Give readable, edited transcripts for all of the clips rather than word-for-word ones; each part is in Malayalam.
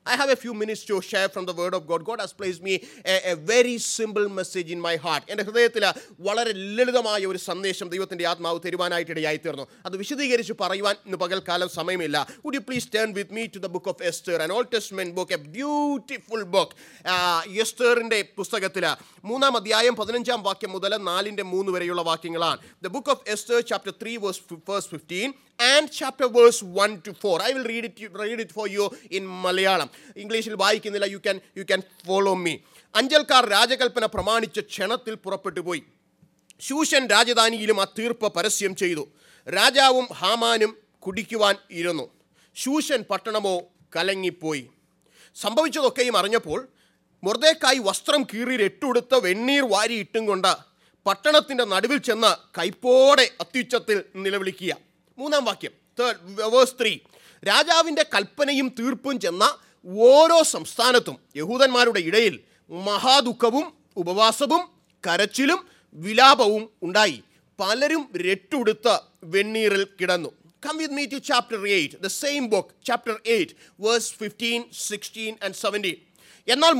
I have a few minutes to share from the word of God. God has placed me a very simple message in my heart. എൻ്റെ ഹൃദയത്തിൽ വളരെ ലളിതമായ ഒരു സന്ദേശം ദൈവത്തിൻ്റെ ആത്മാവ് തരുവാനായിട്ട് ഇടയായിത്തീർന്നു. അത് വിശദീകരിച്ച് പറയുവാൻ ഇന്ന് പകൽക്കാലം സമയമില്ല. Would you please turn with me to the book of Esther, an Old Testament book, a beautiful book. എസ്തറിൻ്റെ പുസ്തകത്തിൽ 3-ാം അധ്യായം 15-ാം വാക്യം മുതൽ 4-3 വരെയുള്ള വാക്യങ്ങളാണ്. The book of Esther, chapter 3, verse 15. And chapter verse 1 to 4. I will read it for you in Malayalam. ഇംഗ്ലീഷിൽ വായിക്കുന്നില്ല. You can follow me. അഞ്ചൽക്കാർ രാജകൽപ്പന പ്രമാണിച്ച ക്ഷണത്തിൽ പുറപ്പെട്ടു പോയി. ശൂഷൻ രാജധാനിയിലും ആ തീർപ്പ് പരസ്യം ചെയ്തു. രാജാവും ഹാമാനും കുടിക്കുവാൻ ഇരുന്നു. ശൂഷൻ പട്ടണമോ കലങ്ങിപ്പോയി. സംഭവിച്ചതൊക്കെയും അറിഞ്ഞപ്പോൾ മൊർദെഖായി വസ്ത്രം കീറി രട്ടുടുത്ത് വെണ്ണീർ വാരി ഇട്ടും കൊണ്ട് പട്ടണത്തിൻ്റെ നടുവിൽ ചെന്ന് കൈപ്പോടെ അത്യുച്ചത്തിൽ നിലവിളിക്കുക. 3-ാം വാക്യം, വേഴ്സ് 3. രാജാവിൻ്റെ കൽപ്പനയും തീർപ്പും ചെന്ന ഓരോ സംസ്ഥാനത്തും യഹൂദന്മാരുടെ ഇടയിൽ മഹാദുഃഖവും ഉപവാസവും കരച്ചിലും വിലാപവും ഉണ്ടായി. പലരും രട്ടുടുത്ത് വെണ്ണീറിൽ കിടന്നു. Come with me to chapter 8, the same book, chapter 8, verse 15, 16 and 17. എന്നാൽ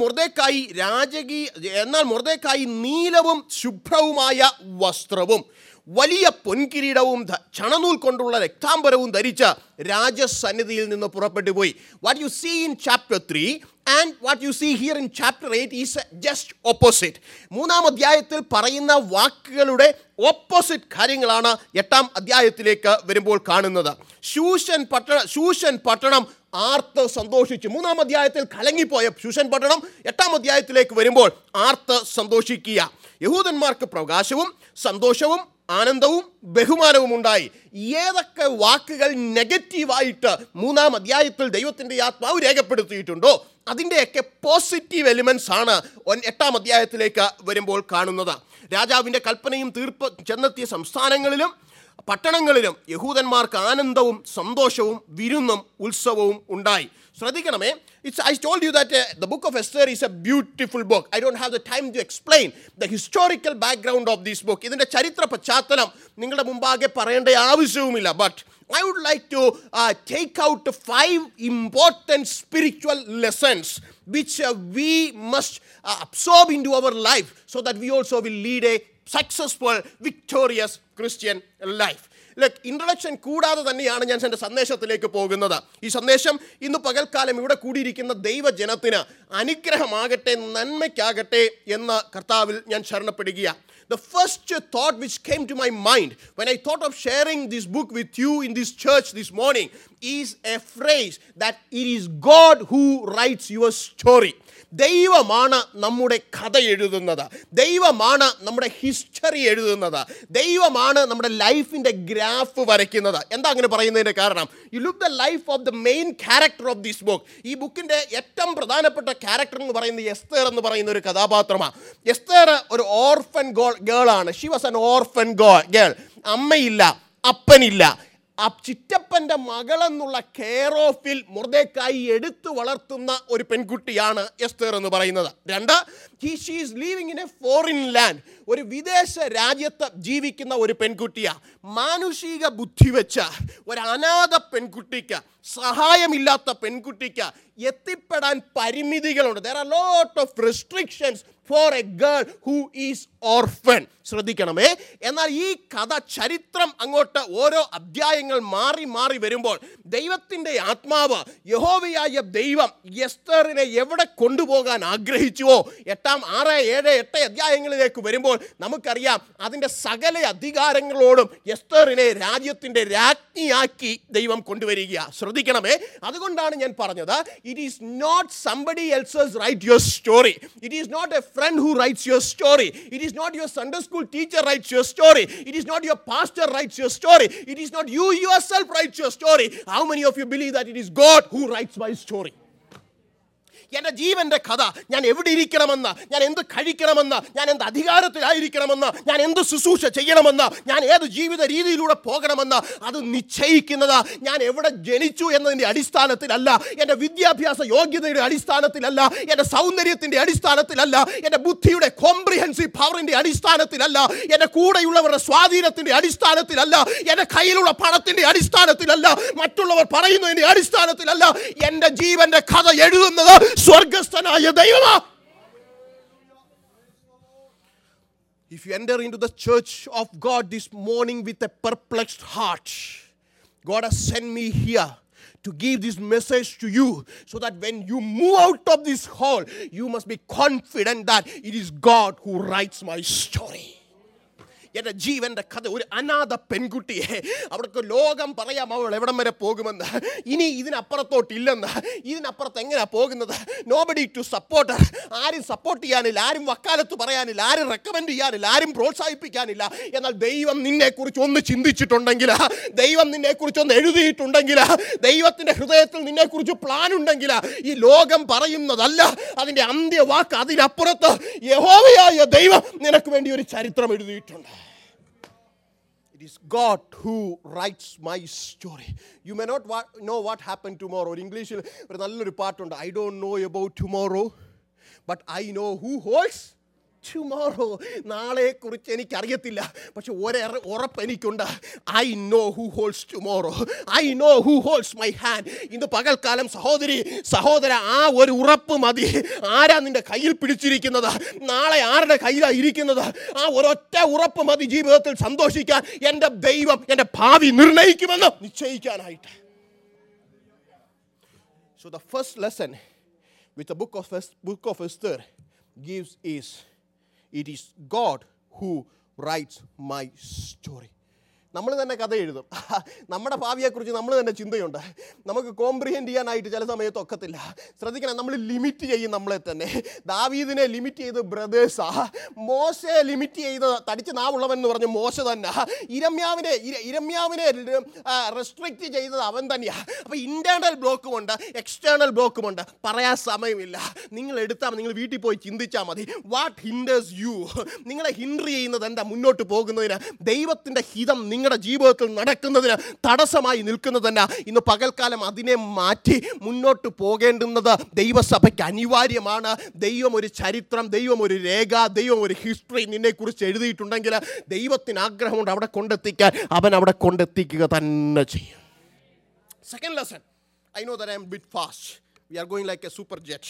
മൊർദെഖായി നീലവും ശുഭ്രവുമായ വസ്ത്രവും വലിയ പൊൻകിരീടവും ചണനൂൽ കൊണ്ടുള്ള രക്താംബരവും ധരിച്ച രാജസന്നിധിയിൽ നിന്ന് പുറപ്പെട്ടു പോയി. What you see in chapter 3 and what you see here in chapter 8 is just opposite. 3-ാം അധ്യായത്തിൽ പറയുന്ന വാക്കുകളുടെ ഓപ്പോസിറ്റ് കാര്യങ്ങളാണ് 8-ാം അധ്യായത്തിലേക്ക് വരുമ്പോൾ കാണുന്നത്. ശൂഷൻ പട്ടണം ആർത്ത് സന്തോഷിച്ചു. 3-ാം അധ്യായത്തിൽ കലങ്ങിപ്പോയ ശൂഷൻ പട്ടണം 8-ാം അധ്യായത്തിലേക്ക് വരുമ്പോൾ ആർത്ത് സന്തോഷിക്കുക. യഹൂദന്മാർക്ക് പ്രകാശവും സന്തോഷവും ആനന്ദവും ബഹുമാനവും ഉണ്ടായി. ഏതൊക്കെ വാക്കുകൾ നെഗറ്റീവായിട്ട് 3-ാം അധ്യായത്തിൽ ദൈവത്തിൻ്റെ ആത്മാവ് രേഖപ്പെടുത്തിയിട്ടുണ്ടോ അതിൻ്റെയൊക്കെ പോസിറ്റീവ് എലിമെൻറ്റ്സ് ആണ് 8-ാം അധ്യായത്തിലേക്ക് വരുമ്പോൾ കാണുന്നത്. രാജാവിൻ്റെ കൽപ്പനയും തീർപ്പ് ചെന്നെത്തിയ സംസ്ഥാനങ്ങളിലും പട്ടണങ്ങളിലും യഹൂദന്മാർക്ക് ആനന്ദവും സന്തോഷവും വിരുന്നും ഉത്സവവും ഉണ്ടായി. ശ്രദ്ധിക്കണമേ, I told you that the book of Esther is a beautiful book. I don't have the time to explain the historical background of this book. ഇതിൻ്റെ ചരിത്ര പശ്ചാത്തലം നിങ്ങളുടെ മുമ്പാകെ പറയേണ്ട ആവശ്യവുമില്ല. But I would like to take out 5 important spiritual lessons which we must absorb into our life so that we also will lead a successful, victorious Christian life. Introduction കൂടാതെ തന്നെയാണ് ഞാൻ എൻ്റെ സന്ദേശത്തിലേക്ക് പോകുന്നത്. ഈ സന്ദേശം ഇന്ന് പകൽക്കാലം ഇവിടെ കൂടിയിരിക്കുന്ന ദൈവജനത്തിന് അനുഗ്രഹമാകട്ടെ, നന്മയ്ക്കാകട്ടെ എന്ന് കർത്താവിൽ ഞാൻ ശരണപ്പെടുകയാണ്. The first thought which came to my mind when I thought of sharing this book with you in this church this morning is a phrase that it is God who writes your story. ദൈവമാണ് നമ്മുടെ കഥ എഴുതുന്നത്. ദൈവമാണ് നമ്മുടെ ഹിസ്റ്ററി എഴുതുന്നത്. ദൈവമാണ് നമ്മുടെ ലൈഫിൻ്റെ ഗ്രാഫ് വരയ്ക്കുന്നത്. എന്താ അങ്ങനെ പറയുന്നതിൻ്റെ കാരണം? You look the life of the main character of this book. ഈ ബുക്കിൻ്റെ ഏറ്റവും പ്രധാനപ്പെട്ട ക്യാരക്ടർ എന്ന് പറയുന്നത് എസ്തർ എന്ന് പറയുന്ന ഒരു കഥാപാത്രമാണ്. എസ്തർ ഒരു ഓർഫൻ ഗേളാണ്. She was an orphan girl. അമ്മയില്ല, അപ്പനില്ല. ആ ചിറ്റപ്പൻ്റെ മകളെന്നുള്ള കെയർ ഓഫിൽ മൊർദെഖായി എടുത്തു വളർത്തുന്ന ഒരു പെൺകുട്ടിയാണ് എസ്തർ എന്ന് പറയുന്നത്. 2, she is living in a foreign land. ഒരു വിദേശ രാജ്യത്ത് ജീവിക്കുന്ന ഒരു പെൺകുട്ടിയാണ്. മാനുഷിക ബുദ്ധി വെച്ച ഒരു അനാഥ പെൺകുട്ടിക്ക്, സഹായമില്ലാത്ത പെൺകുട്ടിക്ക് എത്തിപ്പെടാൻ പരിമിതികളുണ്ട്. There are a lot of restrictions for a girl who is orphan. ശ്രദ്ധിക്കണമേ. എന്നാൽ ഈ കഥ ചരിത്രം അങ്ങോട്ട് ഓരോ അധ്യായങ്ങൾ മാറി മാറി വരുമ്പോൾ ദൈവത്തിൻ്റെ ആത്മാവ്, യഹോവയായ ദൈവം എസ്തറിനെ എവിടെ കൊണ്ടുപോകാൻ ആഗ്രഹിച്ചുവോ 8, 6, 7, 8 അധ്യായങ്ങളിലേക്ക് വരുമ്പോൾ നമുക്കറിയാം അതിൻ്റെ സകല അധികാരങ്ങളോടും എസ്തറിനെ രാജ്യത്തിൻ്റെ രാജ്ഞിയാക്കി ദൈവം കൊണ്ടുവരിക. ശ്രദ്ധിക്കണമേ. അതുകൊണ്ടാണ് ഞാൻ പറഞ്ഞത്, it is not somebody else's write your story. It is not a friend who writes your story. It is not your Sunday school teacher writes your story. It is not your pastor writes your story. It is not you yourself writes your story. How many of you believe that it is God who writes my story? എൻ്റെ ജീവൻ്റെ കഥ, ഞാൻ എവിടെ ഇരിക്കണമെന്ന്, ഞാൻ എന്ത് കഴിക്കണമെന്ന്, ഞാൻ എന്ത് അധികാരത്തിലായിരിക്കണമെന്ന്, ഞാൻ എന്ത് ശുശ്രൂഷ ചെയ്യണമെന്ന്, ഞാൻ ഏത് ജീവിത രീതിയിലൂടെ പോകണമെന്ന് അത് നിശ്ചയിക്കുന്നത് ഞാൻ എവിടെ ജനിച്ചു എന്നതിൻ്റെ അടിസ്ഥാനത്തിലല്ല, എൻ്റെ വിദ്യാഭ്യാസ യോഗ്യതയുടെ അടിസ്ഥാനത്തിലല്ല, എൻ്റെ സൗന്ദര്യത്തിൻ്റെ അടിസ്ഥാനത്തിലല്ല, എൻ്റെ ബുദ്ധിയുടെ കോംപ്രിഹെൻസീവ് പവറിൻ്റെ അടിസ്ഥാനത്തിലല്ല, എൻ്റെ കൂടെയുള്ളവരുടെ സ്വാധീനത്തിൻ്റെ അടിസ്ഥാനത്തിലല്ല, എൻ്റെ കയ്യിലുള്ള പണത്തിൻ്റെ അടിസ്ഥാനത്തിലല്ല, മറ്റുള്ളവർ പറയുന്നതിൻ്റെ അടിസ്ഥാനത്തിലല്ല. എൻ്റെ ജീവന്റെ കഥ എഴുതുന്നത് സ്വർഗസ്ഥനായ ദൈവമാ. If you enter into the church of God this morning with a perplexed heart, God has sent me here to give this message to you, so that when you move out of this hall, you must be confident that it is God who writes my story. എൻ്റെ ജീവൻ്റെ കഥ. ഒരു അനാഥ പെൺകുട്ടിയെ അവർക്ക് ലോകം പറയാം അവൾ എവിടം വരെ പോകുമെന്ന്, ഇനി ഇതിനപ്പുറത്തോട്ടില്ലെന്ന്, ഇതിനപ്പുറത്ത് എങ്ങനെയാ പോകുന്നത്, നോബഡി ടു സപ്പോർട്ട്, ആരും സപ്പോർട്ട് ചെയ്യാനില്ല, ആരും വക്കാലത്ത് പറയാനില്ല, ആരും റെക്കമെൻഡ് ചെയ്യാനില്ല, ആരും പ്രോത്സാഹിപ്പിക്കാനില്ല. എന്നാൽ ദൈവം നിന്നെക്കുറിച്ച് ഒന്ന് ചിന്തിച്ചിട്ടുണ്ടെങ്കിൽ, ദൈവം നിന്നെക്കുറിച്ച് ഒന്ന് എഴുതിയിട്ടുണ്ടെങ്കിൽ, ദൈവത്തിൻ്റെ ഹൃദയത്തിൽ നിന്നെക്കുറിച്ച് പ്ലാൻ ഉണ്ടെങ്കിൽ, ഈ ലോകം പറയുന്നതല്ല അതിൻ്റെ അന്ത്യവാക്ക്, അതിനപ്പുറത്ത് യഹോവയായ ദൈവം നിനക്ക് വേണ്ടി ഒരു ചരിത്രം എഴുതിയിട്ടുണ്ട്. It is God who writes my story. You may not know what happened tomorrow. In English, ഒരു നല്ലൊരു പാട്ടുണ്ട്, I don't know about tomorrow, but I know who holds tomorrow. നാളെക്കുറിച്ച് എനിക്കറിയത്തില്ല, പക്ഷെ ഉറപ്പ് എനിക്കുണ്ട്. I know who holds tomorrow. I know who holds my hand. ഇന്ന് പകൽക്കാലം സഹോദര ആ ഒരു ഉറപ്പ് മതി. ആരാ നിന്റെ കയ്യിൽ പിടിച്ചിരിക്കുന്നത്, നാളെ ആരുടെ കയ്യിലാണ് ഇരിക്കുന്നത്, ആ ഒരൊറ്റ ഉറപ്പ് മതി ജീവിതത്തിൽ സന്തോഷിക്കാൻ. എൻ്റെ ദൈവം എൻ്റെ ഭാവി നിർണയിക്കുമെന്ന് നിശ്ചയിക്കാനായിട്ട്. So the first lesson which the book of Esther gives is, it is God who writes my story. നമ്മൾ തന്നെ കഥ എഴുതും. നമ്മുടെ ഭാവിയെക്കുറിച്ച് നമ്മൾ തന്നെ ചിന്തയുണ്ട്. നമുക്ക് കോംപ്രിഹെൻഡ് ചെയ്യാനായിട്ട് ചില സമയത്ത് ഒക്കത്തില്ല. ശ്രദ്ധിക്കണം, നമ്മൾ ലിമിറ്റ് ചെയ്യും നമ്മളെ തന്നെ. ദാവീദിനെ ലിമിറ്റ് ചെയ്ത് ബ്രദേഴ്സാ, മോശയെ ലിമിറ്റ് ചെയ്ത് തടിച്ച് നാവുള്ളവൻ എന്ന് പറഞ്ഞ് മോശ തന്നെ, ഇരമ്യാവിനെ റെസ്ട്രിക്റ്റ് ചെയ്തത് അവൻ തന്നെയാണ്. അപ്പോൾ ഇൻറ്റേർണൽ ബ്ലോക്കുമുണ്ട്, എക്സ്റ്റേണൽ ബ്ലോക്കുമുണ്ട്. പറയാൻ സമയമില്ല. നിങ്ങൾ എടുത്താൽ നിങ്ങൾ വീട്ടിൽ പോയി ചിന്തിച്ചാൽ മതി. വാട്ട് ഹിൻഡേഴ്സ് യു, നിങ്ങളെ ഹിൻഡർ ചെയ്യുന്നത് എന്താ മുന്നോട്ട് പോകുന്നതിന്, ദൈവത്തിൻ്റെ ഹിതം നിങ്ങളുടെ ജീവിതത്തിൽ നടക്കുന്നതിന് തടസ്സമായി നിൽക്കുന്നതല്ല. ഇന്ന് പകൽക്കാലം അതിനെ മാറ്റി മുന്നോട്ട് പോകേണ്ടുന്നത് ദൈവസഭയ്ക്ക് അനിവാര്യമാണ്. ദൈവം ഒരു ചരിത്രം, ദൈവം ഒരു രേഖ, ദൈവം ഒരു ഹിസ്റ്ററി നിന്നെക്കുറിച്ച് എഴുതിയിട്ടുണ്ടെങ്കിൽ ദൈവത്തിന് ആഗ്രഹമുണ്ട് അവിടെ കൊണ്ടെത്തിക്കാൻ. അവൻ അവിടെ കൊണ്ടെത്തിക്കുക തന്നെ ചെയ്യും. Second lesson, I know that I am a bit fast. We are going like a super jet.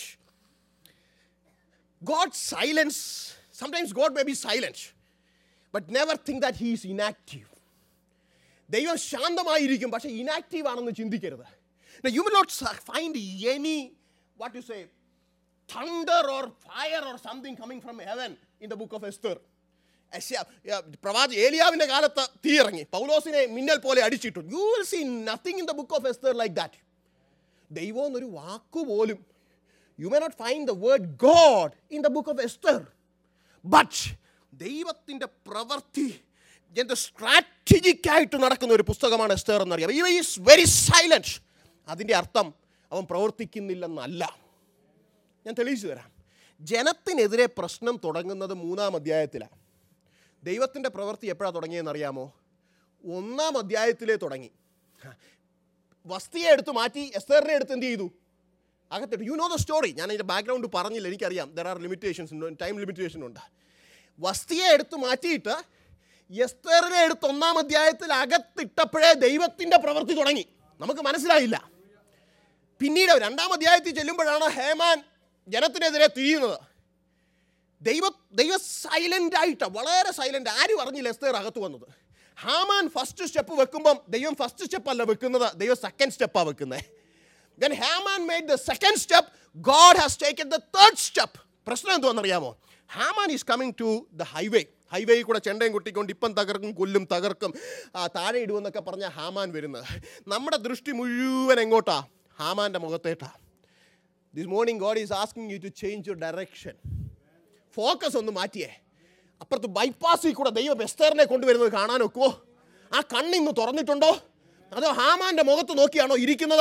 God's silence, sometimes God may be silent, but never think that he is inactive. ദൈവം ശാന്തമായിരിക്കും, പക്ഷേ ഇനാക്റ്റീവ് ആണെന്ന് ചിന്തിക്കരുത്. You will not find any, what you say, thunder or fire or something coming from heaven in the book of Esther. ഏലിയാവിൻ്റെ കാലത്ത് തീ ഇറങ്ങി, പൗലോസിനെ മിന്നൽ പോലെ അടിച്ചിട്ടു. You will see nothing in the book of Esther like that. ദൈവം എന്നൊരു വാക്കുപോലും, you may not find the word God in the book of Esther. But ദൈവത്തിൻ്റെ പ്രവൃത്തി എന്ത് സ്ട്രാറ്റജിക്കായിട്ട് നടക്കുന്ന ഒരു പുസ്തകമാണ് എസ്തർ എന്നറിയാം. He is very silent. അതിൻ്റെ അർത്ഥം അവൻ പ്രവർത്തിക്കുന്നില്ലെന്നല്ല. ഞാൻ തെളിയിച്ചു തരാം. ജനത്തിനെതിരെ പ്രശ്നം തുടങ്ങുന്നത് 3-ാം അധ്യായത്തിലാണ്. ദൈവത്തിൻ്റെ പ്രവൃത്തി എപ്പോഴാണ് തുടങ്ങിയതെന്ന് അറിയാമോ? 1-ാം അധ്യായത്തിലേ തുടങ്ങി. വസ്തിയെ എടുത്ത് മാറ്റി എസ്തറിനെ എടുത്ത് എന്ത് ചെയ്തു? അകത്തിട്ട്. You know the story. ഞാൻ അതിൻ്റെ ബാക്ക്ഗ്രൗണ്ട് പറഞ്ഞില്ല, എനിക്കറിയാം. There are limitations, time limitation ഉണ്ട്. വസ്തിയെ എടുത്ത് മാറ്റിയിട്ട് എസ്തറിനെ എടുത്ത് 1-ാം അധ്യായത്തിൽ അകത്തിട്ടപ്പോഴേ ദൈവത്തിൻ്റെ പ്രവൃത്തി തുടങ്ങി. നമുക്ക് മനസ്സിലായില്ല. പിന്നീട് 2-ാം അധ്യായത്തിൽ ചെല്ലുമ്പോഴാണ് ഹേമാൻ ജനത്തിനെതിരെ തിരിയുന്നത്. ദൈവം സൈലൻ്റ് ആയിട്ട്, വളരെ സൈലൻ്റ്. ആരും അറിഞ്ഞില്ല എസ്തർ അകത്ത് വന്നത്. ഹാമാൻ ഫസ്റ്റ് സ്റ്റെപ്പ് വെക്കുമ്പം ദൈവം ഫസ്റ്റ് സ്റ്റെപ്പ് അല്ല വെക്കുന്നത്, ദൈവം സെക്കൻഡ് സ്റ്റെപ്പാണ് വെക്കുന്നത്. When Haman made the second step, God has taken the third step. പ്രശ്നം എന്തുവാണെന്നറിയാമോ? Haman is coming to the highway. ഹൈവേയിൽ കൂടെ ചെണ്ടയും കൊട്ടിക്കൊണ്ട് ഇപ്പം തകർക്കും, കൊല്ലും, തകർക്കും, താഴെ ഇടുമെന്നൊക്കെ പറഞ്ഞ ഹാമാൻ വരുന്നത്. നമ്മുടെ ദൃഷ്ടി മുഴുവൻ എങ്ങോട്ടാ? ഹാമാൻ്റെ മുഖത്തേട്ടാ. This morning God is asking you to change your direction. Focus ഒന്ന് മാറ്റിയേ. അപ്പുറത്ത് ബൈപ്പാസിൽ കൂടെ ദൈവം എസ്തറിനെ കൊണ്ടുവരുന്നത് കാണാൻ ഒക്കുമോ? ആ കണ്ണിന്ന് തുറന്നിട്ടുണ്ടോ? അതോ ഹാമാൻ്റെ മുഖത്ത് നോക്കിയാണോ ഇരിക്കുന്നത്?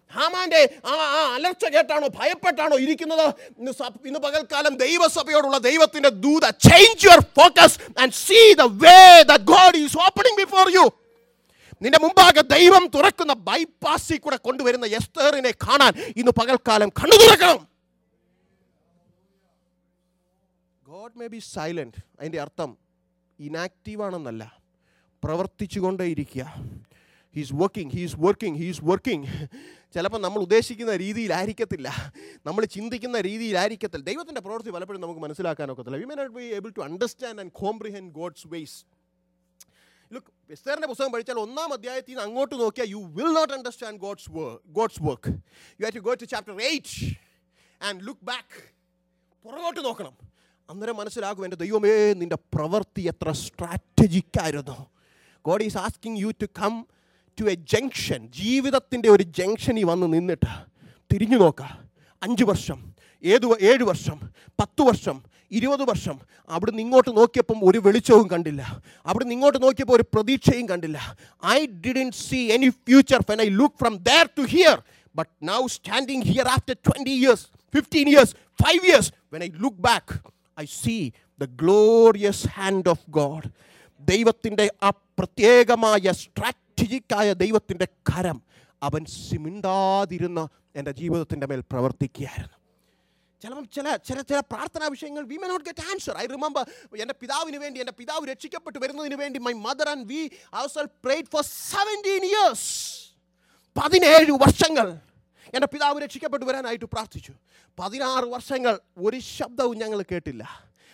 ഹാമാന്റെ ആ അലർച്ച കേട്ടാണോ ഭയപ്പെട്ടാണോ ഇരിക്കുന്നത്? ഇന്ന് പകൽക്കാലം ദൈവസഭയോടുള്ള ദൈവത്തിന്റെ ദൂത, change your focus and see the way that God is opening before you. നിന്റെ മുമ്പാകെ ദൈവം തുറക്കുന്ന ബൈപ്പാസിൽ കൂടെ കൊണ്ടുവരുന്ന എസ്തേറിനെ കാണാൻ ഇന്ന് പകൽക്കാലം കണ്ണു തുറക്കണം. God may be silent. അതിൻ്റെ അർത്ഥം ഇനാക്റ്റീവ് ആണെന്നല്ല, പ്രവർത്തിച്ചുകൊണ്ടേയിരിക്കുക. He's working. ചിലപ്പോൾ നമ്മൾ ഉദ്ദേശിക്കുന്ന രീതിയിലായിരിക്കത്തില്ല, നമ്മൾ ചിന്തിക്കുന്ന രീതിയിലായിരിക്കത്തില്ല. ദൈവത്തിൻ്റെ പ്രവൃത്തി പലപ്പോഴും നമുക്ക് മനസ്സിലാക്കാനൊക്കത്തില്ല. We may not be able to understand and comprehend God's ways. Look, എസ്തേറിന്റെ പുസ്തകം പഠിച്ചാൽ 1-ാം അധ്യായത്തിൽ നിന്ന് അങ്ങോട്ട് നോക്കിയാൽ you will not understand God's work. You have to go to chapter 8 and look back. പുറകോട്ട് നോക്കണം. അന്നേരം മനസ്സിലാകും, എൻ്റെ ദൈവമേ നിൻ്റെ പ്രവൃത്തി എത്ര സ്ട്രാറ്റജിക്കായിരുന്നു. God is asking you to come to a junction. ജീവിതത്തിൻ്റെ ഒരു ജംഗ്ഷനിൽ വന്ന് നിന്നിട്ട് തിരിഞ്ഞു നോക്കുക. 5 വർഷം, 7 വർഷം, 10 വർഷം, 20 വർഷം അവിടുന്ന് ഇങ്ങോട്ട് നോക്കിയപ്പം ഒരു വെളിച്ചവും കണ്ടില്ല. അവിടുന്ന് ഇങ്ങോട്ട് നോക്കിയപ്പോൾ ഒരു പ്രതീക്ഷയും കണ്ടില്ല. I didn't see any future when I look from there to here. But now standing here after 20 years, 15 years, 5 years, when I look back, I see the glorious hand of God. ദൈവത്തിൻ്റെ ആ പ്രത്യേകമായ സ്ട്രാറ്റജിക്കായ ദൈവത്തിൻ്റെ കരം അവൻ മിണ്ടാതിരുന്ന എൻ്റെ ജീവിതത്തിൻ്റെ മേൽ പ്രവർത്തിക്കുകയായിരുന്നു. ചില പ്രാർത്ഥനാ വിഷയങ്ങൾ we may not get answer. I remember എൻ്റെ പിതാവിന് വേണ്ടി, എൻ്റെ പിതാവ് രക്ഷിക്കപ്പെട്ട് വരുന്നതിന് വേണ്ടി my mother and we ourselves prayed for 17 years. 17 വർഷങ്ങൾ എൻ്റെ പിതാവ് രക്ഷിക്കപ്പെട്ട് വരാനായിട്ട് പ്രാർത്ഥിച്ചു. 16 വർഷങ്ങൾ ഒരു ശബ്ദവും ഞങ്ങൾ കേട്ടില്ല,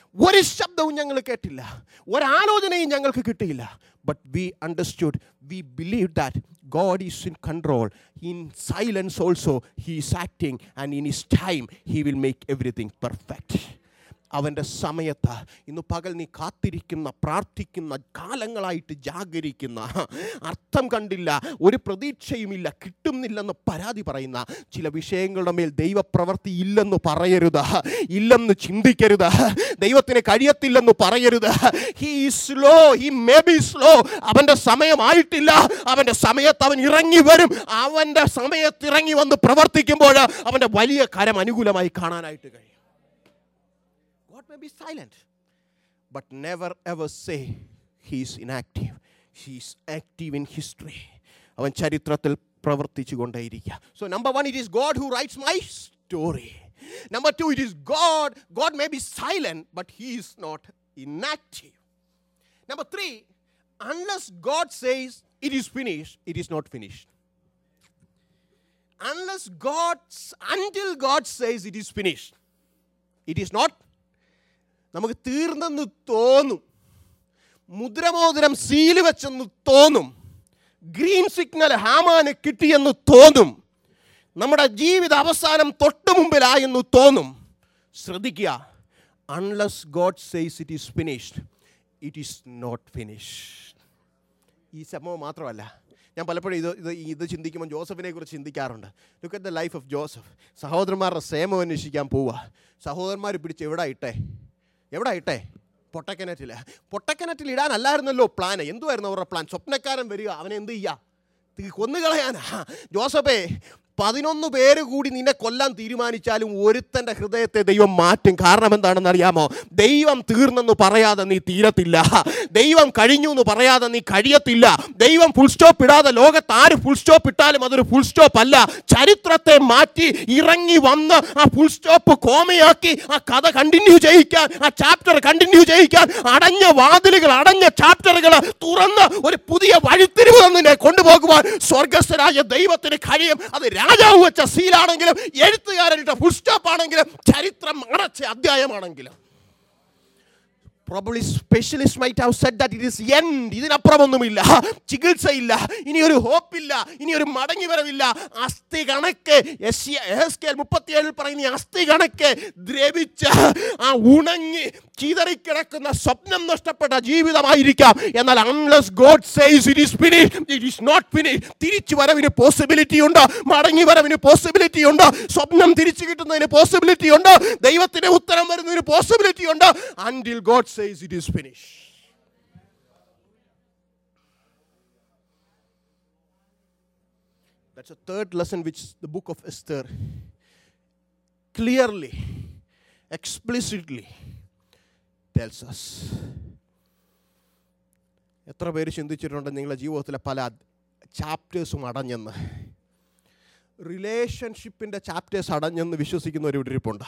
ഒരാലോചനയും ഞങ്ങൾക്ക് കിട്ടിയില്ല. But we understood, we believed that God is in control. In silence also He is acting, and in His time He will make everything perfect. അവൻ്റെ സമയത്ത് ഇന്ന് പകൽ നീ കാത്തിരിക്കുന്ന, പ്രാർത്ഥിക്കുന്ന, കാലങ്ങളായിട്ട് ജാഗരിക്കുന്ന, അർത്ഥം കണ്ടില്ല, ഒരു പ്രതീക്ഷയുമില്ല, കിട്ടുന്നില്ലെന്ന് പരാതി പറയുന്ന ചില വിഷയങ്ങളുടെ മേൽ ദൈവപ്രവൃത്തി ഇല്ലെന്ന് പറയരുത്, ഇല്ലെന്ന് ചിന്തിക്കരുത്, ദൈവത്തിന് കഴിയത്തില്ലെന്ന് പറയരുത്. He is slow, he may be slow. അവൻ്റെ സമയമായിട്ടില്ല, അവൻ്റെ സമയത്ത് അവൻ ഇറങ്ങി വരും. അവൻ്റെ സമയത്ത് ഇറങ്ങി വന്ന് പ്രവർത്തിക്കുമ്പോൾ അവൻ്റെ വലിയ കരം അനുകൂലമായി കാണാനായിട്ട് കഴിയും. God may be silent, but never ever say he is inactive. He is active in history. അവൻ ചരിത്രത്തിൽ പ്രവർത്തിച്ചു കൊണ്ടേയിരിക്കുക. So number 1, it is God who writes my story. Number 2, it is God may be silent, but he is not inactive. Number 3, unless God says it is finished, it is not finished. Until God says it is finished, it is not. നമുക്ക് തീർന്നെന്ന് തോന്നും, മുദ്രമോതിരം സീല് വെച്ചെന്ന് തോന്നും, ഗ്രീൻ സിഗ്നൽ ഹാമാന് കിട്ടിയെന്ന് തോന്നും, നമ്മുടെ ജീവിത അവസാനം തൊട്ടു മുമ്പിലായെന്ന് തോന്നും. ശ്രദ്ധിക്കുക, unless God says it is finished, it is not finished. ഈ സംഭവം മാത്രമല്ല, ഞാൻ പലപ്പോഴും ഇത് ചിന്തിക്കുമ്പോൾ ജോസഫിനെ കുറിച്ച് ചിന്തിക്കാറുണ്ട്. Look at the life of Joseph. സഹോദരന്മാരുടെ സേമം അന്വേഷിക്കാൻ പോവുക. സഹോദരന്മാർ പിടിച്ച് എവിടെ ഇട്ടേ? പൊട്ടക്കിണറ്റിൽ ഇടാനല്ലായിരുന്നല്ലോ പ്ലാൻ. എന്തുവായിരുന്നു അവരുടെ പ്ലാൻ? സ്വപ്നക്കാരൻ വരിക, അവനെ എന്ത് ചെയ്യുക? കൊന്നുകളയാനാ. ജോസഫേ, 11 പേര് കൂടി നിന്നെ കൊല്ലാൻ തീരുമാനിച്ചാലും ഒരുത്തൻ്റെ ഹൃദയത്തെ ദൈവം മാറ്റും. കാരണം എന്താണെന്ന് അറിയാമോ? ദൈവം തീർന്നെന്ന് പറയാതെ നീ തീരത്തില്ല, ദൈവം കഴിഞ്ഞു എന്ന് പറയാതെ നീ കഴിയത്തില്ല. ദൈവം ഫുൾ സ്റ്റോപ്പ് ഇടാതെ ലോകത്ത് ആര് ഫുൾ സ്റ്റോപ്പ് ഇട്ടാലും അതൊരു ഫുൾ സ്റ്റോപ്പ് അല്ല. ചരിത്രത്തെ മാറ്റി ഇറങ്ങി വന്ന് ആ ഫുൾ സ്റ്റോപ്പ് കോമയാക്കി ആ കഥ കണ്ടിന്യൂ ചെയ്യിക്കാൻ, ആ ചാപ്റ്റർ കണ്ടിന്യൂ ചെയ്യിക്കാൻ, അടഞ്ഞ വാതിലുകൾ, അടഞ്ഞ ചാപ്റ്ററുകൾ തുറന്ന് ഒരു പുതിയ വഴിത്തിരിവ് തന്നെ കൊണ്ടുപോകുവാൻ സ്വർഗസ്ഥനായ ദൈവത്തിന് കഴിയും. അത് രാജാവ് വെച്ച സീലാണെങ്കിലും, എഴുത്തുകാരനിട്ട ഫുൾ സ്റ്റോപ്പ് ആണെങ്കിലും, ചരിത്രം അടച്ച അധ്യായമാണെങ്കിലും. Probably specialists might have said that it is end. ഇതിനപ്പുറമൊന്നുമില്ല, ചികിത്സയില്ല, ഇനിയൊരു ഹോപ്പില്ല, ഇനിയൊരു മടങ്ങി വരവില്ല. അസ്ഥി കണക്ക് എഹെസ്കേൽ 37 പറയുന്ന അസ്ഥി കണക്ക് ദ്രവിച്ച് ആ ഉണങ്ങി ചിതറിക്കിടക്കുന്ന സ്വപ്നം നഷ്ടപ്പെട്ട ജീവിതമായിരിക്കാം. എന്നാൽ unless God says it is finished, it is not finished. തിരിച്ചു വരവിന് പോസിബിലിറ്റി ഉണ്ട്, മടങ്ങി വരവിന് പോസിബിലിറ്റി ഉണ്ട്, സ്വപ്നം തിരിച്ചു കിട്ടുന്നതിന് പോസിബിലിറ്റി ഉണ്ട്, ദൈവത്തിന് ഉത്തരം വരുന്നതിന് പോസിബിലിറ്റി ഉണ്ട്. Until God says it is finished. That That's a third lesson which the book of Esther clearly, explicitly tells us. എത്ര പേര് ചിന്തിച്ചിട്ടുണ്ട് നിങ്ങളുടെ ജീവിതത്തിലെ പല ചാപ്റ്റേഴ്സും അടഞ്ഞെന്ന്? റിലേഷൻഷിപ്പിൻ്റെ ചാപ്റ്റേഴ്സ് അടഞ്ഞെന്ന് വിശ്വസിക്കുന്ന ഒരു ഇരിപ്പുണ്ട്.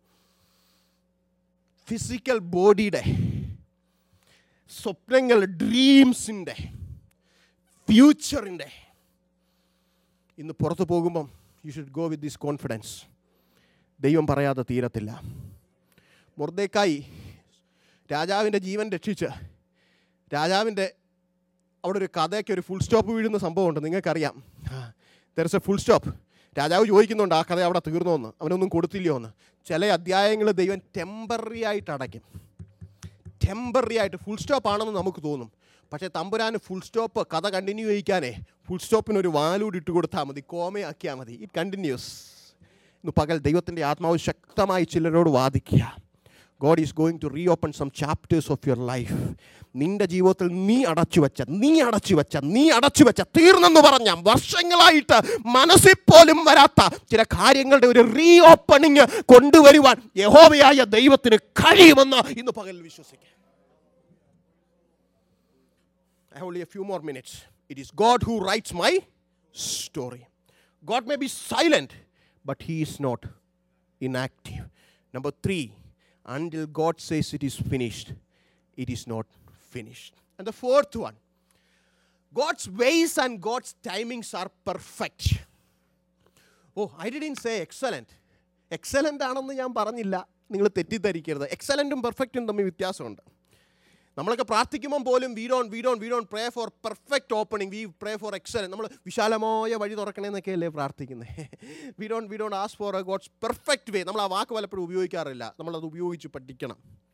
ഫിസിക്കൽ ബോഡിയുടെ, സ്വപ്നങ്ങൾ, ഡ്രീംസിൻ്റെ, ഫ്യൂച്ചറിൻ്റെ. ഇന്ന് പുറത്ത് പോകുമ്പം you should go with this confidence. ദൈവം പറയാതെ തീരത്തില്ല. മൊർദെഖായി രാജാവിൻ്റെ ജീവൻ രക്ഷിച്ച് രാജാവിൻ്റെ അവിടെ ഒരു കഥയ്ക്ക് ഒരു ഫുൾ സ്റ്റോപ്പ് വീഴുന്ന സംഭവമുണ്ട്, നിങ്ങൾക്കറിയാം. There is a full stop. രാജാവ് ചോദിക്കുന്നുണ്ട് ആ കഥ അവിടെ തീർന്നോ എന്ന്, അവനൊന്നും കൊടുത്തില്ലയോ എന്ന്. ചില അധ്യായങ്ങൾ ദൈവം ടെമ്പററി ആയിട്ട് അടയ്ക്കും. ടെമ്പററി ആയിട്ട് ഫുൾ സ്റ്റോപ്പ് ആണെന്ന് നമുക്ക് തോന്നും. പക്ഷേ തമ്പുരാന് ഫുൾ സ്റ്റോപ്പ്, കഥ കണ്ടിന്യൂ ചെയ്യിക്കാനേ ഫുൾ സ്റ്റോപ്പിനൊരു വാലൂടി ഇട്ട് കൊടുത്താൽ മതി, കോമയാക്കിയാൽ മതി. It continues. ഇന്ന് പകൽ ദൈവത്തിൻ്റെ ആത്മാവ് ശക്തമായി ചിലരോട് വാദിക്കുക. God is going to reopen some chapters of your life. നിന്റെ ജീവിതത്തിൽ നീ അടച്ചു വെച്ച തീർന്നെന്ന് പറഞ്ഞ വർഷങ്ങളായിട്ട് മനസ്സിൽ പോലും വരാത്ത ചില കാര്യങ്ങളുടെ ഒരു റീ ഓപ്പണിങ് കൊണ്ടുവരുവാൻ യഹോവയായ ദൈവത്തിന് കഴിയുമെന്ന് ഇന്ന് പകൽ വിശ്വസിക്കുക. I have only a few more minutes. It is God who writes my story. God may be silent, but He is not inactive. Number 3, until God says it is finished, it is not finished. And the fourth one, God's ways and God's timings are perfect. Oh, I didn't say excellent. Excellent ആണെന്ന് ഞാൻ പറഞ്ഞില്ല, നിങ്ങൾ തെറ്റിദ്ധരിക്കരുത്. എക്സലൻറ്റും പെർഫെക്റ്റും തമ്മിൽ വ്യത്യാസമുണ്ട്. നമ്മളൊക്കെ പ്രാർത്ഥിക്കുമ്പം പോലും we don't pray for perfect opening, we pray for excellent. നമ്മൾ വിശാലമായ വഴി തുറക്കണമെന്നൊക്കെയല്ലേ പ്രാർത്ഥിക്കുന്നത്. We don't ask for a God's perfect way. നമ്മൾ ആ വാക്ക് പലപ്പോഴും ഉപയോഗിക്കാറില്ല, നമ്മളത് ഉപയോഗിച്ച് പഠിക്കണം.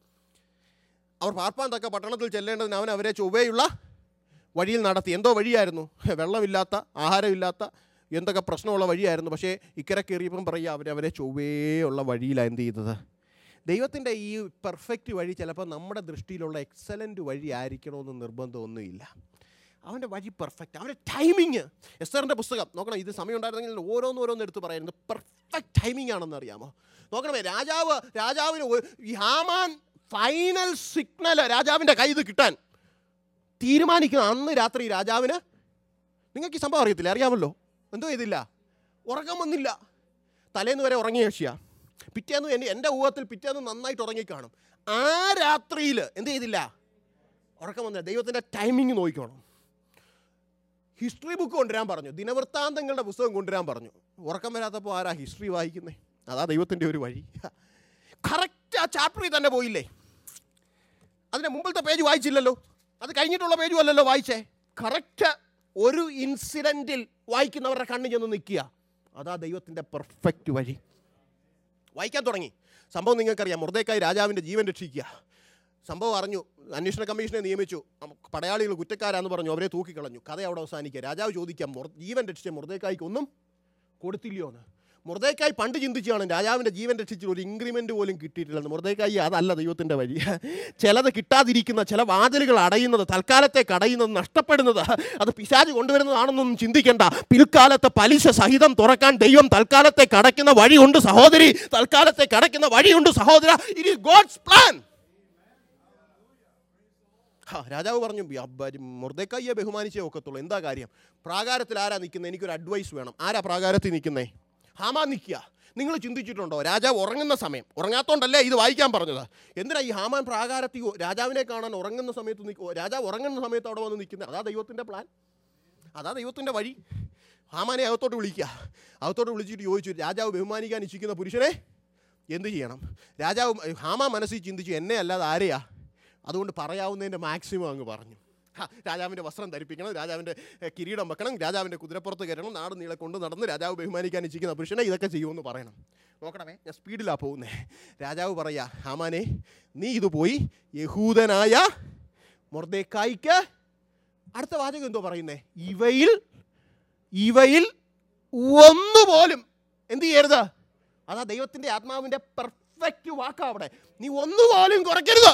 അവർ പാർപ്പാൻ തക്ക പട്ടണത്തിൽ ചെല്ലേണ്ടതിന് അവൻ അവരെ ചൊവ്വയുള്ള വഴിയിൽ നടത്തി. എന്തോ വഴിയായിരുന്നു, വെള്ളമില്ലാത്ത, ആഹാരമില്ലാത്ത, എന്തൊക്കെ പ്രശ്നമുള്ള വഴിയായിരുന്നു. പക്ഷേ ഇക്കരെ കയറിയപ്പം പറയുക അവരെ ചൊവ്വയുള്ള വഴിയിലാണ് എന്ത് ചെയ്തത്. ദൈവത്തിൻ്റെ ഈ പെർഫെക്റ്റ് വഴി ചിലപ്പോൾ നമ്മുടെ ദൃഷ്ടിയിലുള്ള എക്സലൻറ്റ് വഴി ആയിരിക്കണമെന്ന് നിർബന്ധമൊന്നുമില്ല. അവൻ്റെ വഴി പെർഫെക്റ്റ്, അവൻ്റെ ടൈമിങ്. എസ്തറിൻ്റെ പുസ്തകം നോക്കണം, ഇത് സമയം ഉണ്ടായിരുന്നെങ്കിൽ ഓരോന്ന് എടുത്ത് പറയുന്നത് പെർഫെക്റ്റ് ടൈമിംഗ് ആണെന്ന് അറിയാമോ? നോക്കണമേ, രാജാവിന് ഈ ഹാമാൻ ഫൈനൽ സിഗ്നൽ രാജാവിൻ്റെ കയ്യിൽ കിട്ടാൻ തീരുമാനിക്കുന്ന അന്ന് രാത്രി രാജാവിന്, നിങ്ങൾക്ക് ഈ സംഭവം അറിയാമല്ലോ, എന്തോ ചെയ്തില്ല, ഉറക്കം വന്നില്ല. തലേന്ന് വരെ ഉറങ്ങിയ കക്ഷിയാണ്. പിറ്റേന്ന് എൻ്റെ ഊഹത്തിൽ പിറ്റേന്ന് നന്നായിട്ട് ഉറങ്ങിക്കാണും. ആ രാത്രിയിൽ എന്ത് ചെയ്തില്ല, ഉറക്കം വന്നില്ല. ദൈവത്തിൻ്റെ ടൈമിങ് നോക്കിക്കോണം. ഹിസ്റ്ററി ബുക്ക് കൊണ്ടുവരാൻ പറഞ്ഞു, ദിനവൃത്താന്തങ്ങളുടെ പുസ്തകം കൊണ്ടുവരാൻ പറഞ്ഞു. ഉറക്കം വരാത്തപ്പോൾ ആരാ ഹിസ്റ്ററി വായിക്കുന്നത്? അതാ ദൈവത്തിൻ്റെ ഒരു വഴി. കറക്റ്റ് ആ ചാപ്റ്ററിൽ തന്നെ പോയില്ലേ. അതിൻ്റെ മുമ്പിലത്തെ പേജ് വായിച്ചില്ലല്ലോ, അത് കഴിഞ്ഞിട്ടുള്ള പേജും അല്ലല്ലോ വായിച്ചേ. കറക്റ്റ് ഒരു ഇൻസിഡൻറ്റിൽ വായിക്കുന്നവരുടെ കണ്ണിൽ ചെന്ന് നിൽക്കുക. അതാ ദൈവത്തിൻ്റെ പെർഫെക്റ്റ് വഴി. വായിക്കാൻ തുടങ്ങി. സംഭവം നിങ്ങൾക്കറിയാം, മൊർദെഖായി രാജാവിൻ്റെ ജീവൻ രക്ഷിക്കുക. സംഭവം അറിഞ്ഞു, അന്വേഷണ കമ്മീഷനെ നിയമിച്ചു, പടയാളികൾ കുറ്റക്കാരാന്ന് പറഞ്ഞു, അവരെ തൂക്കിക്കളഞ്ഞു. കഥ അവിടെ അവസാനിക്കുക. രാജാവ് ചോദിക്കാം, ജീവൻ രക്ഷിച്ച മൊർദെഖായിക്ക് ഒന്നും കൊടുത്തില്ലയോ എന്ന്. മൊർദെഖായി പണ്ട് ചിന്തിച്ചാണ് രാജാവിൻ്റെ ജീവൻ രക്ഷിച്ചിട്ട് ഒരു ഇൻക്രിമെൻ്റ് പോലും കിട്ടിയിട്ടില്ലെന്ന്. മൊർദെഖായി അതല്ല ദൈവത്തിൻ്റെ വഴി. ചിലത് കിട്ടാതിരിക്കുന്ന, ചില വാതിലുകൾ അടയുന്നത്, തൽക്കാലത്തേക്ക് അടയുന്നത്, നഷ്ടപ്പെടുന്നത്, അത് പിശാച് കൊണ്ടുവരുന്നതാണെന്നൊന്നും ചിന്തിക്കേണ്ട. പിൽക്കാലത്തെ പലിശ സഹിതം തുറക്കാൻ ദൈവം തൽക്കാലത്തേക്ക് അടയ്ക്കുന്ന വഴിയുണ്ട് സഹോദരി, തൽക്കാലത്തേക്ക് അടയ്ക്കുന്ന വഴിയുണ്ട് സഹോദര. It is God's plan. രാജാവ് പറഞ്ഞു, മൊർദെഖായിയെ ബഹുമാനിച്ചേ ഒക്കത്തുള്ളൂ. എന്താ കാര്യം? പ്രാകാരത്തിൽ ആരാ നിൽക്കുന്നത്? എനിക്കൊരു അഡ്വൈസ് വേണം. ആരാ പ്രാകാരത്തിൽ നിൽക്കുന്നേ? ഹാമാൻ നിൽക്കുക. നിങ്ങൾ ചിന്തിച്ചിട്ടുണ്ടോ, രാജാവ് ഉറങ്ങുന്ന സമയം, ഉറങ്ങാത്തോണ്ടല്ലേ ഇത് വായിക്കാൻ പറഞ്ഞത്, എന്തിനാ ഈ ഹാമാൻ പ്രാകാരത്തിൽ രാജാവിനെ കാണാൻ ഉറങ്ങുന്ന സമയത്ത് നിൽക്കുക? രാജാവ് ഉറങ്ങുന്ന സമയത്ത് അവിടെ വന്ന് നിൽക്കുന്നത്. അതാ ദൈവത്തിൻ്റെ പ്ലാൻ, അതാ ദൈവത്തിൻ്റെ വഴി. ഹാമാനെ അകത്തോട്ട് വിളിക്കുക. അകത്തോട്ട് വിളിച്ചിട്ട് ചോദിച്ചു, രാജാവ് ബഹുമാനിക്കാൻ ഇച്ഛിക്കുന്ന പുരുഷനെ എന്ത് ചെയ്യണം? ഹാമാൻ മനസ്സിൽ ചിന്തിച്ചു, എന്നെ അല്ലാതെ ആരെയാ? അതുകൊണ്ട് പറയാവുന്നതിൻ്റെ മാക്സിമം അങ്ങ് പറഞ്ഞു. രാജാവിൻ്റെ വസ്ത്രം ധരിപ്പിക്കണം, രാജാവിൻ്റെ കിരീടം വെക്കണം, രാജാവിൻ്റെ കുതിരപ്പുറത്ത് കയറണം, നാട് നീളെ കൊണ്ട് നടന്ന് രാജാവ് ബഹുമാനിക്കാൻ ഇച്ഛിക്കുന്ന പുരുഷനെ ഇതൊക്കെ ചെയ്യുമെന്ന് പറയണം. നോക്കണമേ, ഞാൻ സ്പീഡിലാണ് പോകുന്നത്. രാജാവ് പറയാ, ഹാമാനെ, നീ ഇത് പോയി യഹൂദനായ മൊർദെഖായിക്ക്, അടുത്ത വാചകം എന്തോ പറയുന്നേ, ഇവയിൽ ഒന്നുപോലും എന്ത് ചെയ്യരുത്. അതാ ദൈവത്തിൻ്റെ ആത്മാവിൻ്റെ പെർഫെക്റ്റ് വാക്കാ അവിടെ. നീ ഒന്നുപോലും കുറയ്ക്കരുത്.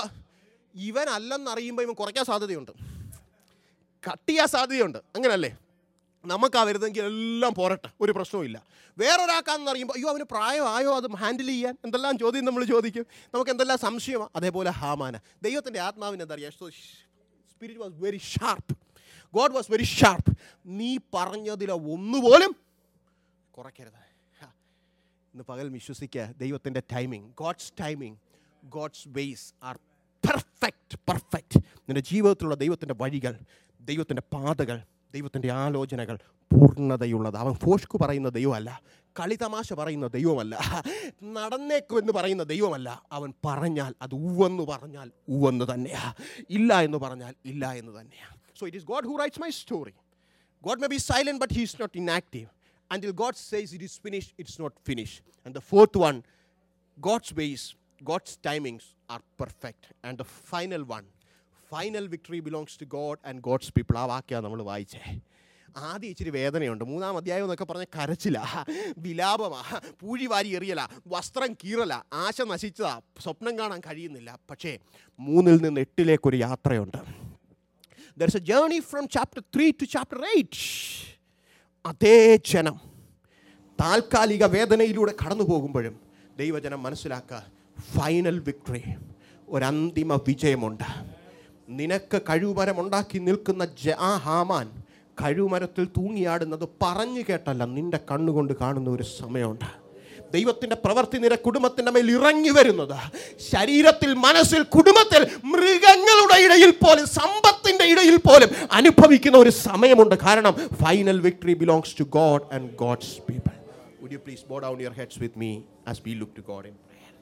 ഇവൻ അല്ലെന്നറിയുമ്പോൾ ഇവൻ കുറയ്ക്കാൻ സാധ്യതയുണ്ട്, കട്ട് ചെയ്യാൻ സാധ്യതയുണ്ട്. അങ്ങനല്ലേ? നമുക്കാവരുതെങ്കിൽ എല്ലാം പോരട്ടെ, ഒരു പ്രശ്നവുമില്ല. വേറൊരാൾക്കാന്ന് അറിയുമ്പോൾ അയ്യോ അവന് പ്രായമായോ അത് ഹാൻഡിൽ ചെയ്യാൻ, എന്തെല്ലാം ചോദ്യം നമ്മൾ ചോദിക്കും, നമുക്ക് എന്തെല്ലാം സംശയമാണ്. അതേപോലെ ഹാമാന, ദൈവത്തിൻ്റെ ആത്മാവിന് എന്താ അറിയാം, spirit was very sharp, God was very sharp. നീ പറഞ്ഞതിലോ ഒന്നുപോലും കുറയ്ക്കരുത്. ഇന്ന് പകൽ വിശ്വസിക്കുക, ദൈവത്തിൻ്റെ timing, God's ways are perfect. നിൻ്റെ ജീവിതത്തിലുള്ള ദൈവത്തിൻ്റെ വഴികൾ, ദൈവത്തിൻ്റെ പാതകൾ, ദൈവത്തിൻ്റെ ആലോചനകൾ പൂർണ്ണതയുള്ളത്. അവൻ ഫോഷ്കു പറയുന്ന ദൈവമല്ല, കളിതമാശ പറയുന്ന ദൈവമല്ല, നടന്നേക്കുമെന്ന് പറയുന്ന ദൈവമല്ല. അവൻ പറഞ്ഞാൽ അത് ഉവ്വെന്ന് പറഞ്ഞാൽ ഉവ്വെന്ന് തന്നെയാണ്, ഇല്ല എന്ന് പറഞ്ഞാൽ ഇല്ല എന്ന് തന്നെയാണ്. So it is God who writes my story. God may be silent, but he is not inactive. Until God says it is finished, it's not finished. And the fourth one, God's ways, God's timings are perfect. And the final one, final victory belongs to God and God's people. ആ വാക്യാണ് നമ്മൾ വായിച്ചേ. ആദ്യം ഇച്ചിരി വേദനയുണ്ട്. 3-ാം അധ്യായം എന്നൊക്കെ പറഞ്ഞ കരച്ചില, വിലാപമാ, പൂഴി വാരി എറിയല, വസ്ത്രം കീറല, ആശ നശിച്ചതാ, സ്വപ്നം കാണാൻ കഴിയുന്നില്ല. പക്ഷേ 3 നിന്ന് 8 യാത്രയുണ്ട്. There is a journey from chapter 3 to chapter 8. അതേ ജനം താൽക്കാലിക വേദനയിലൂടെ കടന്നു പോകുമ്പോഴും ദൈവജനം മനസ്സിലാക്കുക, ഫൈനൽ വിക്ടറി, ഒരന്തിമ വിജയമുണ്ട്. നിനക്ക് കഴുമരം ഉണ്ടാക്കി നിൽക്കുന്ന ആ ഹാമാൻ കഴുമരത്തിൽ തൂങ്ങിയാടുന്നത് പറഞ്ഞു കേട്ടല്ല, നിന്റെ കണ്ണുകൊണ്ട് കാണുന്ന ഒരു സമയമുണ്ട്. ദൈവത്തിൻ്റെ പ്രവൃത്തി നിന്റെ കുടുംബത്തിൻ്റെ മേൽ ഇറങ്ങി വരുന്നത്, ശരീരത്തിൽ, മനസ്സിൽ, കുടുംബത്തിൽ, മൃഗങ്ങളുടെ ഇടയിൽ പോലും, സമ്പത്തിൻ്റെ ഇടയിൽ പോലും അനുഭവിക്കുന്ന ഒരു സമയമുണ്ട്. കാരണം final victory belongs to God and God's people. Would you please bow down your heads with me as we look to God in prayer?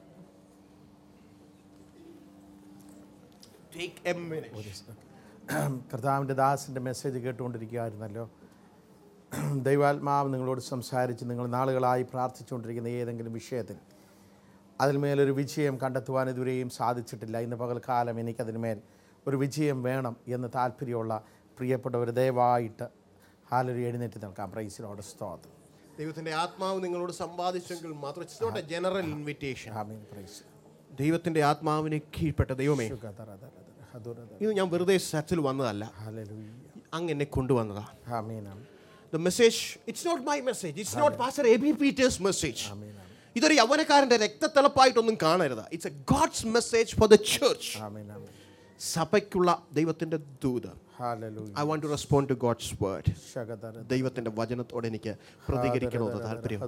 Take a minute. കർത്താവിൻ്റെ ദാസിൻ്റെ മെസ്സേജ് കേട്ടുകൊണ്ടിരിക്കുകയായിരുന്നല്ലോ. ദൈവാത്മാവ് നിങ്ങളോട് സംസാരിച്ച് നിങ്ങൾ നാളുകളായി പ്രാർത്ഥിച്ചുകൊണ്ടിരിക്കുന്ന ഏതെങ്കിലും വിഷയത്തിൽ അതിന്മേലൊരു വിജയം കണ്ടെത്തുവാൻ ഇതുവരെയും സാധിച്ചിട്ടില്ല. ഇന്ന് പകൽക്കാലം എനിക്കതിന്മേൽ ഒരു വിജയം വേണം എന്ന് താല്പര്യമുള്ള പ്രിയപ്പെട്ടവർ ദയവായിട്ട് ഹാലൊരു എഴുന്നേറ്റ് നിൽക്കാം. പ്രൈസിനോട് സ്തോത്രം. ദൈവത്തിൻ്റെ ആത്മാവ് നിങ്ങളോട് സംവാദിച്ചെങ്കിൽ മാത്രം, it's not a general invitation. ആമേൻ. പ്രൈസ്. ദൈവത്തിൻ്റെ ആത്മാവിനെ കീഴ്പ്പെട്ട ദൈവമേ, ഇത് ഞാൻ വെറുതെ ചർച്ചിൽ വന്നതല്ല, അങ്ങ് എന്നെ കൊണ്ടുവന്നതാ. ആമേൻ. The message, it's not my message, it's not Pastor A.B. Peter's message. ഇതൊരു യൗവനക്കാരൻ്റെ രക്തത്തിളപ്പായിട്ടൊന്നും കാണരുത്. It's a God's message for the church. സഭയ്ക്കുള്ള ദൈവത്തിൻ്റെ ദൂത്. I want to respond to God's word. ദൈവത്തിൻ്റെ വചനത്തോടെ എനിക്ക് പ്രതികരിക്കണമെന്ന് താല്പര്യം.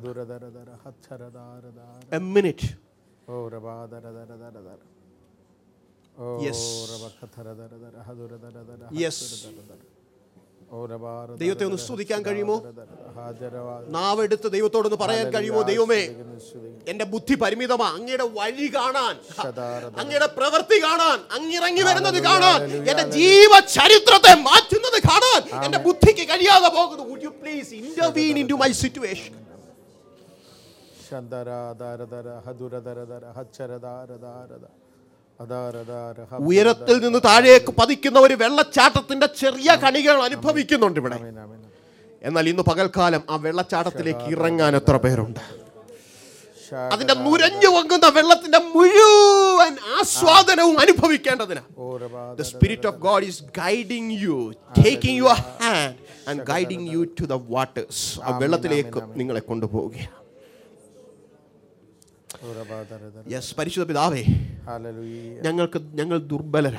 A minute. Yes. Yes. ദൈവത്തെ ഒന്ന് സ്തുതിക്കാൻ കഴിയുമോ? നാവെടുത്ത് ദൈവത്തോടൊന്ന് പറയാൻ കഴിയുമോ? ദൈവമേ, എന്റെ ബുദ്ധി പരിമിതമാ, അങ്ങയുടെ വഴി കാണാൻ, അങ്ങയുടെ പ്രവൃത്തി കാണാൻ, അങ്ങിറങ്ങി വരുന്നത് കാണാൻ, എന്റെ ജീവചരിത്രത്തെ മാറ്റുന്നത് കാണാൻ എന്റെ ബുദ്ധിക്ക് കഴിയാതെ പോകുന്നു. Would you please intervene into my situation? ഉയരത്തിൽ നിന്ന് താഴേക്ക് പതിക്കുന്ന ഒരു വെള്ളച്ചാട്ടത്തിന്റെ ചെറിയ കണികൾ അനുഭവിക്കുന്നുണ്ട് ഇവിടെ. എന്നാൽ ഇന്ന് പകൽക്കാലം ആ വെള്ളച്ചാട്ടത്തിലേക്ക് ഇറങ്ങാൻ എത്ര പേരുണ്ട്? അതിന്റെ നുരഞ്ഞു പൊങ്ങുന്ന വെള്ളത്തിന്റെ മുഴുവൻ ആസ്വാദനവും അനുഭവിക്കേണ്ടതിന് the Spirit of God is guiding you, taking your hand and guiding you to the waters. ആ വെള്ളത്തിലേക്ക് നിങ്ങളെ കൊണ്ടുപോവുകയാണ്. യെസ്, പരിശുദ്ധ പിതാവേ, ഞങ്ങൾ ദുർബലരാ,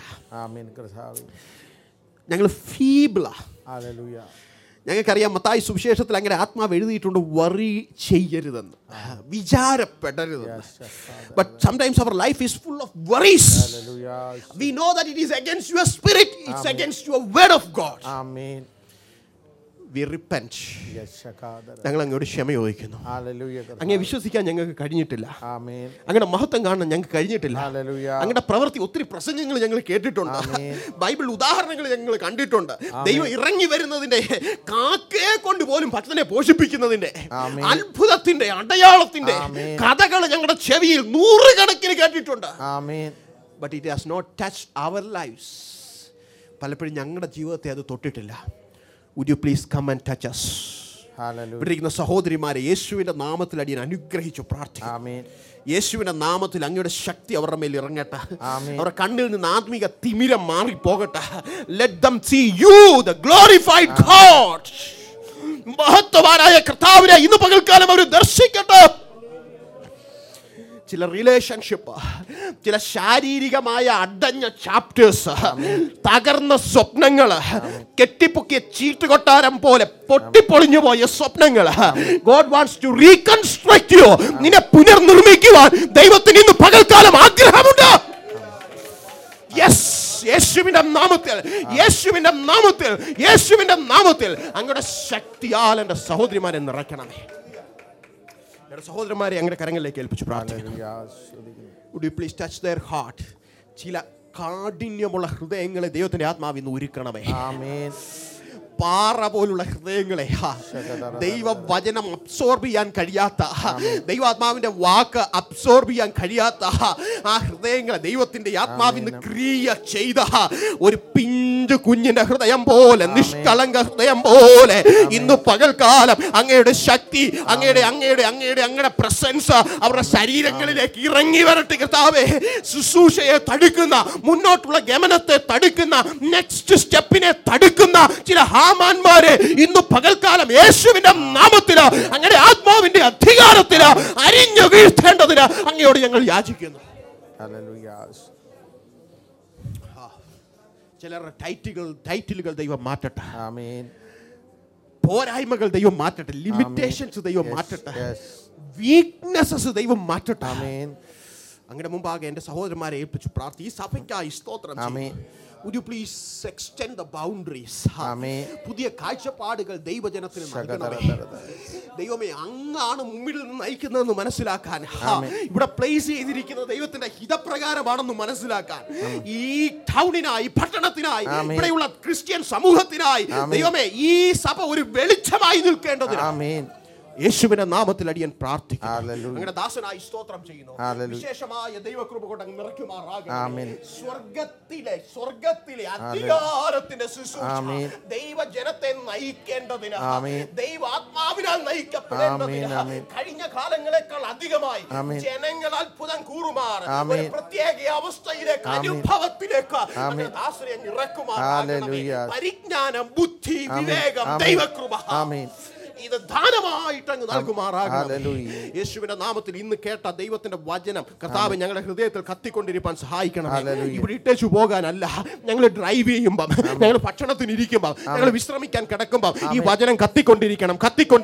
ഞങ്ങൾ ഫീബിളാ. ഞങ്ങൾക്കറിയാം മത്തായി സുവിശേഷത്തിൽ അങ്ങനെ ആത്മാവ് എഴുതിയിട്ടുണ്ട്, വറി ചെയ്യരുതെന്ന്, വിചാരപ്പെടരുതെന്ന്. But sometimes our life is full of worries. We know that it is against your spirit, it's against your word of God. Amen. We repent. ഞങ്ങൾ അങ്ങോട്ട് ക്ഷമ ചോദിക്കുന്നു. അങ്ങനെ വിശ്വസിക്കാൻ ഞങ്ങൾക്ക് കഴിഞ്ഞിട്ടില്ല. അങ്ങയുടെ മഹത്വം കാണാൻ ഞങ്ങൾക്ക് കഴിഞ്ഞിട്ടില്ല. അങ്ങയുടെ പ്രവൃത്തി ഒത്തിരി പ്രസംഗങ്ങൾ ഞങ്ങൾ കേട്ടിട്ടുണ്ട്, ബൈബിൾ ഉദാഹരണങ്ങൾ ഞങ്ങൾ കണ്ടിട്ടുണ്ട്. ദൈവം ഇറങ്ങി വരുന്നതിന്റെ, കാക്കയെ കൊണ്ട് പോലും ഭക്തനെ പോഷിപ്പിക്കുന്നതിന്റെ, അത്ഭുതത്തിന്റെ, അടയാളത്തിന്റെ കഥകൾ ഞങ്ങളുടെ ചെവിയിൽ 100 കണക്കിന് കേട്ടിട്ടുണ്ട്. But it has not touched our lives. പലപ്പോഴും ഞങ്ങളുടെ ജീവിതത്തെ അത് തൊട്ടിട്ടില്ല. Would you please come and touch us? ഇവിടെയിരിക്കുന്ന സഹോദരിമാരെ യേശുവിന്റെ നാമത്തിൽ അടിയൻ അനുഗ്രഹിച്ചു പ്രാർത്ഥിക്കുന്നു. യേശുവിന്റെ നാമത്തിൽ അങ്ങയുടെ ശക്തി അവരുടെ മേൽ ഇറങ്ങട്ടെ. അവരുടെ കണ്ണിൽ നിന്ന് ആത്മീക തിമിരം മാറിപ്പോകട്ടെ. Let them see you, the glorified God. മഹത്വവാനായ കർത്താവിനെ ഇന്ന് പകൽക്കാലം അവർ ദർശിക്കട്ടെ. ചില റിലേഷൻഷിപ്പ്, ചില ശാരീരികമായ അടഞ്ഞ ചാപ്റ്റേഴ്സ്, തകർന്ന സ്വപ്നങ്ങൾ, കെട്ടിപ്പൊക്കിയ ചീട്ടുകൊട്ടാരം പോലെ പൊട്ടിപ്പൊളിഞ്ഞു പോയ സ്വപ്നങ്ങൾ, God wants to reconstruct you. നിന്നെ പുനർനിർമ്മിക്കുവാൻ ദൈവത്തിന് ഇന്ന് പകൽക്കാലം ആഗ്രഹമുണ്ട്. യേശുവിന്റെ നാമത്തിൽ, യേശുവിന്റെ നാമത്തിൽ, യേശുവിന്റെ നാമത്തിൽ അങ്ങയുടെ ശക്തിയാൽ എൻ്റെ സഹോദരിമാരെ നിറയ്ക്കണമേ. എൻ്റെ സഹോദരന്മാരെ അങ്ങയുടെ കരങ്ങളിലേക്ക് ഏൽപ്പിച്ചു പ്രാർത്ഥിക്കുന്നു. Would you please touch their heart? ചില കാഠിന്യമുള്ള ഹൃദയങ്ങളെ ദൈവത്തിന്റെ ആത്മാവിൽ നിന്ന് ഉരുക്കണമേ. ആമേൻ. പാറ പോലുള്ള ഹൃദയങ്ങളെ ദൈവവചനം അബ്സോർബ് ചെയ്യാൻ കഴിയാത്ത, ദൈവാത്മാവിന്റെ വാക്ക് അബ്സോർബ് ചെയ്യാൻ കഴിയാത്ത ആ ഹൃദയങ്ങളെ ദൈവത്തിന്റെ ആത്മാവിന് ക്രിയ ചെയ്ത ഒരു പിഞ്ചു കുഞ്ഞിന്റെ ഹൃദയം പോലെ, നിഷ്കളങ്ക ഹൃദയം പോലെ ഇന്ന് പകൽക്കാലം അങ്ങയുടെ ശക്തി, അങ്ങയുടെ പ്രസൻസ് അവരുടെ ശരീരങ്ങളിലേക്ക് ഇറങ്ങി വരട്ടെ കർത്താവേ. ശുശ്രൂഷയെ തടുക്കുന്ന, മുന്നോട്ടുള്ള ഗമനത്തെ തടുക്കുന്ന, നെക്സ്റ്റ് സ്റ്റെപ്പിനെ തടുക്കുന്ന ചില ഹാമാന്മാരെ ഇന്ന് പകൽക്കാലം യേശുവിന്റെ നാമത്തില് അങ്ങയുടെ ആത്മാവിന്റെ അധികാരത്തില് അരിഞ്ഞു വീഴ്ത്തേണ്ടതിന് അങ്ങയോട് ഞങ്ങൾ യാചിക്കുന്നു. ചിലരുടെ ടൈറ്റിലുകൾ ദൈവം മാറ്റട്ടെ. പോരായ്മകൾ ദൈവം മാറ്റട്ടെ. ലിമിറ്റേഷൻസ് ദൈവം മാറ്റട്ടെ. വീക്ക്നെസ്സസ് ദൈവം മാറ്റട്ടെ. അങ്ങയുടെ മുമ്പാകെ എൻ്റെ സഹോദരന്മാരെ ഏൽപ്പിച്ചു പ്രാർത്ഥി. ഈ സഭയ്ക്കായി സ്തോത്രം. Would you please extend the boundaries? പുതിയ കാഴ്ചപ്പാടുകൾ ദൈവജനത്തിന് നൽകണമേ. ദൈവമേ, അങ്ങാണ് മുമ്പിൽ നിന്ന് നയിക്കുന്നതെന്ന് മനസ്സിലാക്കാൻ, ഇവിടെ പ്ലേസ് ചെയ്തിരിക്കുന്ന ദൈവത്തിന്റെ ഹിതപ്രകാരമാണെന്ന് മനസ്സിലാക്കാൻ, ഈ ടൗണിനായി, പട്ടണത്തിനായി, ഇവിടെയുള്ള ക്രിസ്ത്യൻ സമൂഹത്തിനായി ദൈവമേ ഈ സഭ ഒരു വെളിച്ചമായി നിൽക്കേണ്ടതിന് യേശുവിന്റെ നാമത്തിൽ അടിയൻ പ്രാർത്ഥിക്കുന്നു. അങ്ങയുടെ ദാസനായി സ്തോത്രം ചെയ്യുന്നു. വിശേഷമായ ദൈവകൃപ കൊണ്ട് നിറയ്ക്കുമാറാകണമേ. സ്വർഗത്തിലെ അധികാരത്തിന്റെ ശുശ്രൂഷ ദൈവജനത്തെ നയിക്കേണ്ടതിന്, ദൈവാത്മാവിനാൽ നയിക്കപ്പെടേണ്ടതിന് കഴിഞ്ഞ കാലങ്ങളെക്കാൾ അധികമായി ജനങ്ങൾ അത്ഭുതം കൂറുമാർ ഒരു പ്രത്യേക അവസ്ഥയിലേക്ക്, അനുഭവത്തിലേക്ക് ദാസനെ ഇറക്കുമാറാകണമേ. പരിജ്ഞാനം, ബുദ്ധി, വിവേകം, ദൈവകൃപ ഇത് ദാനമായിട്ട് അങ്ങ് നൽകുമാറാകണം. യേശുവിന്റെ നാമത്തിൽ ഇന്ന് കേട്ട ദൈവത്തിന്റെ വചനം കർത്താവ് ഞങ്ങളുടെ ഹൃദയത്തിൽ കത്തിക്കൊണ്ടിരിക്കാൻ സഹായിക്കണം. ഇവിടെ ഇട്ടേച്ചു പോകാനല്ല. ഞങ്ങൾ ഡ്രൈവ് ചെയ്യുമ്പോൾ, ഞങ്ങൾ ഭക്ഷണത്തിന് ഇരിക്കുമ്പോൾ, ഞങ്ങൾ വിശ്രമിക്കാൻ കിടക്കുമ്പോൾ ഈ വചനം കത്തിക്കൊണ്ടിരിക്കണം.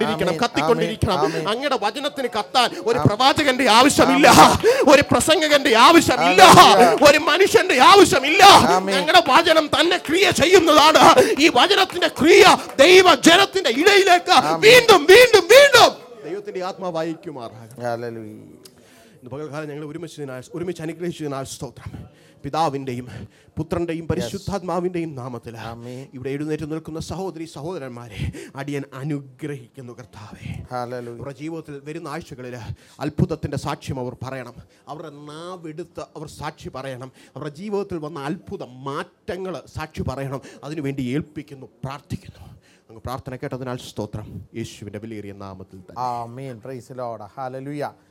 അങ്ങയുടെ വചനത്തിന് കത്താൻ ഒരു പ്രവാചകന്റെ ആവശ്യമില്ല, ഒരു പ്രസംഗകന്റെ ആവശ്യമില്ല, ഒരു മനുഷ്യന്റെ ആവശ്യമില്ല. ഞങ്ങളുടെ വചനം തന്നെ ക്രിയ ചെയ്യുന്നതാണ്. ഈ വചനത്തിന്റെ ക്രിയ ദൈവജനത്തിന്റെ ഇടയിലേക്ക് വീണ്ടും വീണ്ടും വീണ്ടും ദൈവത്തിന്റെ ആത്മാവ് അയക്കുമാറാകട്ടെ. ഇന്ന് പകൽക്കാലം ഞങ്ങൾ ഒരുമിച്ച് അനുഗ്രഹിച്ചതിനാൽ സ്തോത്രം. പിതാവിന്റെയും പുത്രന്റെയും പരിശുദ്ധാത്മാവിന്റെയും നാമത്തിൽ ഇവിടെ എഴുന്നേറ്റ് നിൽക്കുന്ന സഹോദരി സഹോദരന്മാരെ അടിയൻ അനുഗ്രഹിക്കുന്നു കർത്താവേ. അവരുടെ ജീവിതത്തിൽ വരുന്ന ആഴ്ചകളിൽ അത്ഭുതത്തിന്റെ സാക്ഷ്യം അവർ പറയണം. അവരുടെ നാവെടുത്ത് അവർ സാക്ഷി പറയണം. അവരുടെ ജീവിതത്തിൽ വന്ന അത്ഭുത മാറ്റങ്ങൾ സാക്ഷി പറയണം. അതിനുവേണ്ടി ഏൽപ്പിക്കുന്നു, പ്രാർത്ഥിക്കുന്നു. അങ്ങ് പ്രാർത്ഥന കേട്ടതിനാൽ സ്തോത്രം. യേശുവിന്റെ വിലയേറിയ നാമത്തിൽ. ആമേൻ. Praise the lord. ഹല്ലേലൂയ.